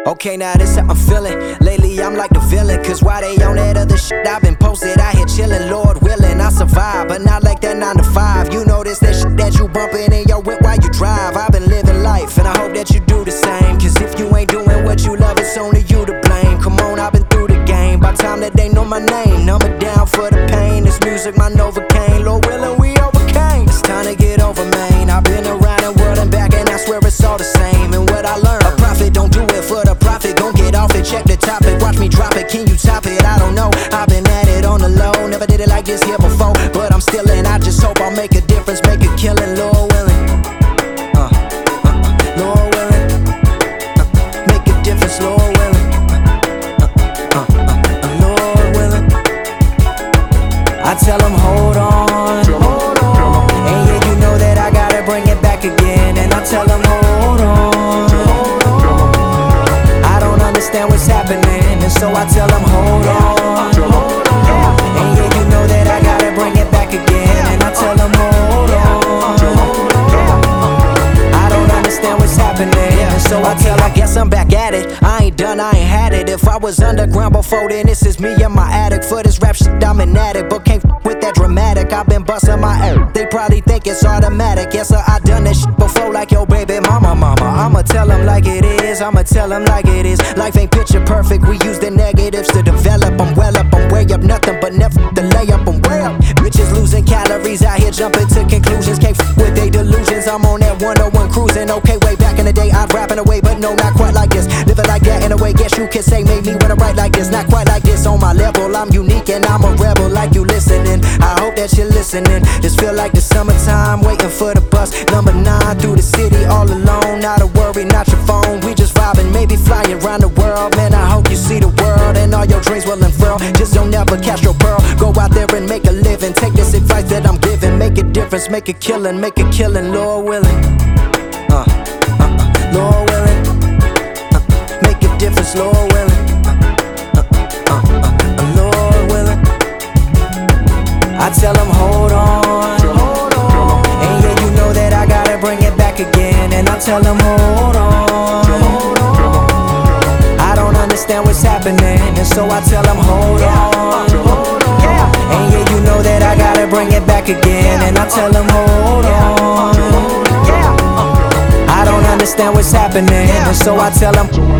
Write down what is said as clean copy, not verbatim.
Okay, now this how I'm feeling. Lately I'm like the villain, cause why they on that other shit? I've been posted out here chillin', Lord willing, I survive. But not like that 9 to 5. You know this, that shit that you bumpin' in your whip while you drive. I've been living life, and I hope that you do the same. Cause if you ain't doing what you love, it's only you to blame. Come on, I've been through the game. By time that they know my name, number down for the pain. This music, my Novocaine. Lord willing, we overcame. It's time to get over, man. I've been around the world and back, and I swear it's all the same. And what I learned, a prophet don't do it for the profit. Gon' get off it, check the topic, watch me drop it. Can you top it? I don't know. I've been at it on the low, never did it like this here before. But I'm still in, I just hope I'll make a difference, make a killing, Lord willing. Lord willing. Make a difference, Lord willing. Lord willing. I tell them hold on, hold on. And yeah, you know that I gotta bring it back again. And I tell them hold on, hold on. I don't understand what's happening, and so I tell them hold on, hold on. And yeah, you know that I gotta bring it back again. And I tell them hold on, hold on. I don't understand what's happening, and so I tell them, I guess I'm back at it. I ain't done, I ain't had it. If I was underground before then, this is me in my attic. For this rap shit, I'm an addict, but can't with that dramatic. I've been busting my ass. They probably think it's automatic. Yes, sir, I done that shit before, like your baby mama. I'ma tell them like it is, I'ma tell them like it is. Life ain't picture perfect, we use the negatives to develop. I'm well up, I'm way up, nothing but never the layup. I'm way up. Bitches losing calories out here jumping to conclusions. Can't with they delusions. I'm on that 101 cruising. Okay, way back in the day, I'd rapping away, but no, not quite like this. Living like that in a way, guess you can say made me wanna write like this. Not quite like this on my level. I'm unique and I'm a rebel, like you listening. I hope that you're listening. Just feel like the summertime, waiting for the bus. Number 9 through the city, all alone. Not a worry, not your phone. We just vibing, maybe flying around the world. Man, I hope you see the world and all your dreams will unfurl. Just don't ever catch your pearl. Go out there and make a living. Take this advice that I'm giving. Make a difference, make a killing, Lord willing. Lord willing. Make a difference, Lord willing. Lord willing. I tell them hold on, hold on. And yeah, you know that I gotta bring it back again. And I tell them hold on, hold on. I don't understand what's happening, and so I tell them hold on, hold on. And yeah, you know that I gotta bring it back again. And I tell them hold on, hold on. I don't understand what's happening, and so I tell them